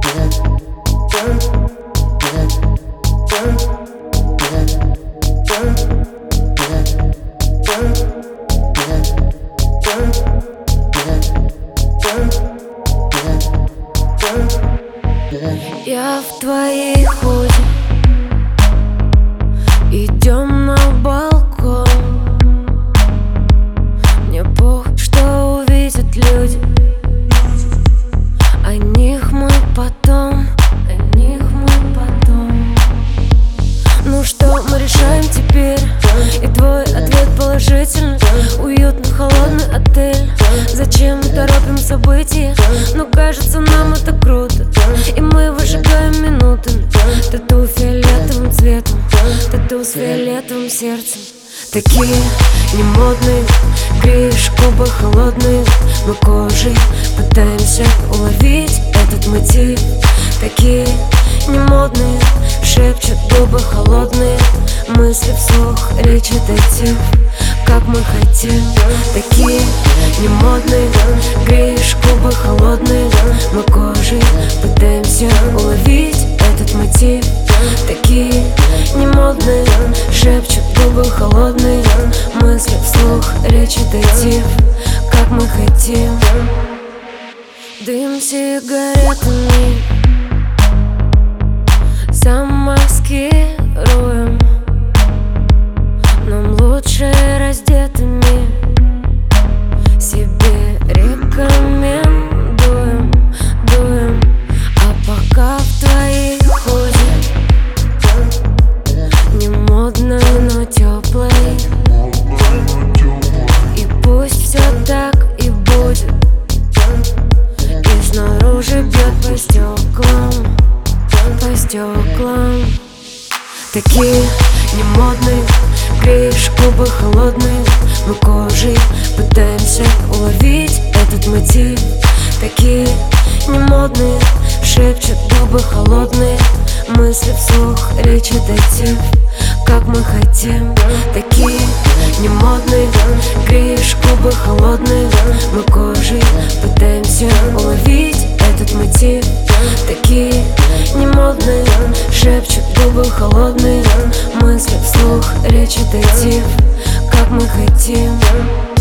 Я в твоей ходе. Идем на балкон. Мне похуй, что увидят люди. О них мы потом. Ну что мы решаем теперь? И твой ответ положительный. Уютный холодный отель. Зачем мы торопим события? Но кажется, нам это круто. И мы выжигаем минутами. Тату фиолетовым цветом, тату с фиолетовым сердцем. Такие немодные, греешь губы холодные. Мы кожей пытаемся уловить этот мотив. Такие немодные, шепчут губы холодные. Мысли вслух, речь детектив, как мы хотим. Такие немодные, греешь губы холодные. Мы кожей пытаемся уловить этот мотив. Такие немодные, шепчут губы холодные. Мысли вслух, речь детектив, как мы хотим. Дым сигаретами замаскируем. Нам лучше раздетыми себе рекомендуем, дуем. А пока в твоей ходе, не модной, но теплой. И пусть все так и будет. И снаружи бьет по стеклам, по стеклам. Такие немодные, греешь губы холодные. Мы кожей пытаемся уловить этот мотив. Такие немодные, шепчут губы холодные. Мысли вслух, речь детектив, как мы хотим. Такие немодные, греешь губы холодные. Мы кожей пытаемся уловить этот мотив. Такие немодные, шепчут губы холодные. Мысли вслух, речь детектив, как мы хотим.